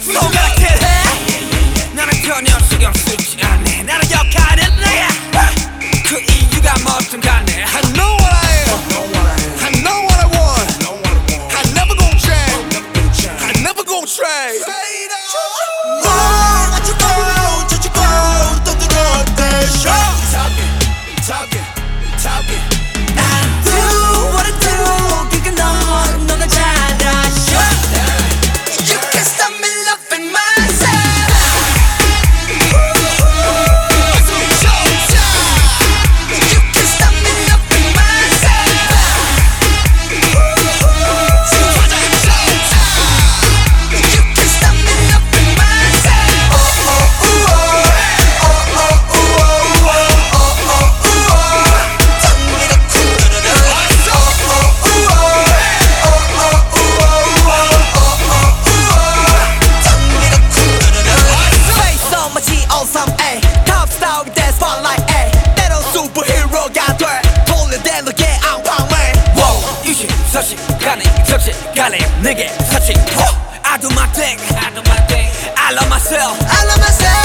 오가락해 나는 전혀 신경 쓰지 않네 나는 역할은 내야 그 이유가 뭐든 간에 I know what I am I know what I want I never gon' change I never gon' trade 어쩌고 또 들어올게 Talking I do what I do 그러니까 너가 잘 아셔 You can't stop me loving myself You can't stop me loving myself You can't stop me loving 가네 내게 touching I do my thing I love myself